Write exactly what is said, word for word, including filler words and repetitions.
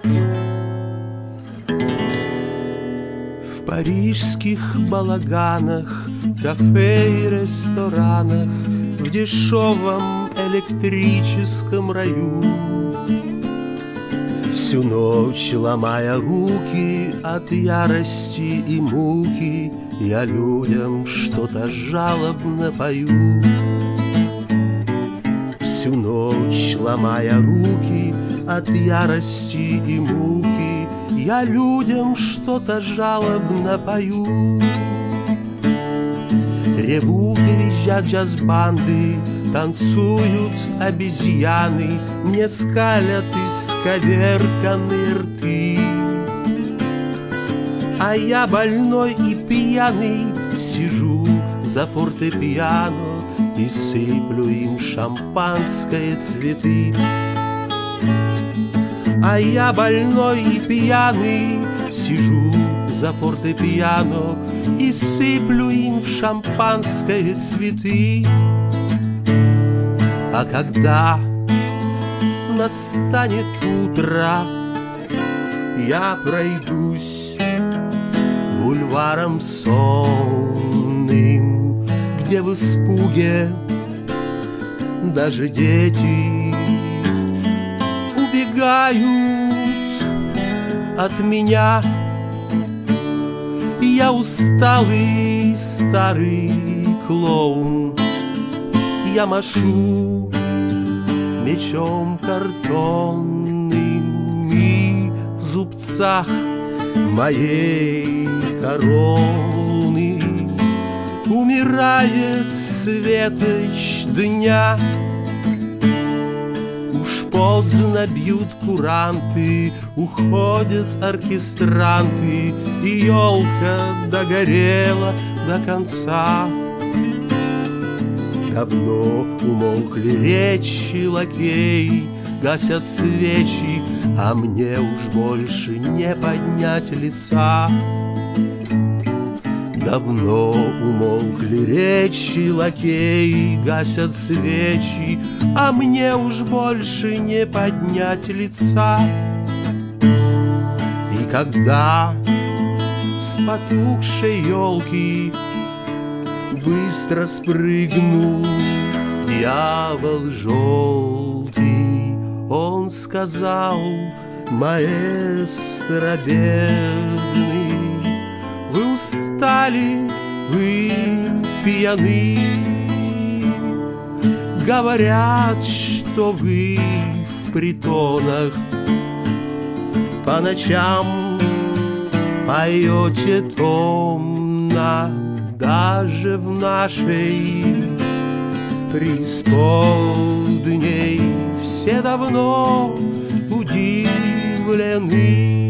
В парижских балаганах, кафе и ресторанах, в дешевом электрическом раю, всю ночь ломая руки от ярости и муки, я людям что-то жалобно пою. Всю ночь ломая руки от ярости и муки, я людям что-то жалобно пою. Ревут и визжат джаз-банды, танцуют обезьяны, мне скалят исковерканные рты. А я больной и пьяный сижу за фортепиано и сыплю им шампанское цветы. А я больной и пьяный сижу за фортепиано и сыплю им в шампанское цветы. А когда настанет утро, я пройдусь бульваром сонным, где в испуге даже дети убегают от меня. Я усталый старый клоун, я машу мечом картонным, и в зубцах моей короны умирает светоч дня. Уж поздно бьют куранты, уходят оркестранты, и елка догорела до конца. Давно умолкли речи лакей, гасят свечи, а мне уж больше не поднять лица. Давно умолкли речи лакей, гасят свечи, а мне уж больше не поднять лица. И когда с потухшей елки быстро спрыгнул дьявол желтый, он сказал: маэстро бедный, вы устали, вы пьяны. Говорят, что вы в притонах по ночам поете томно, даже в нашей преисподней все давно удивлены.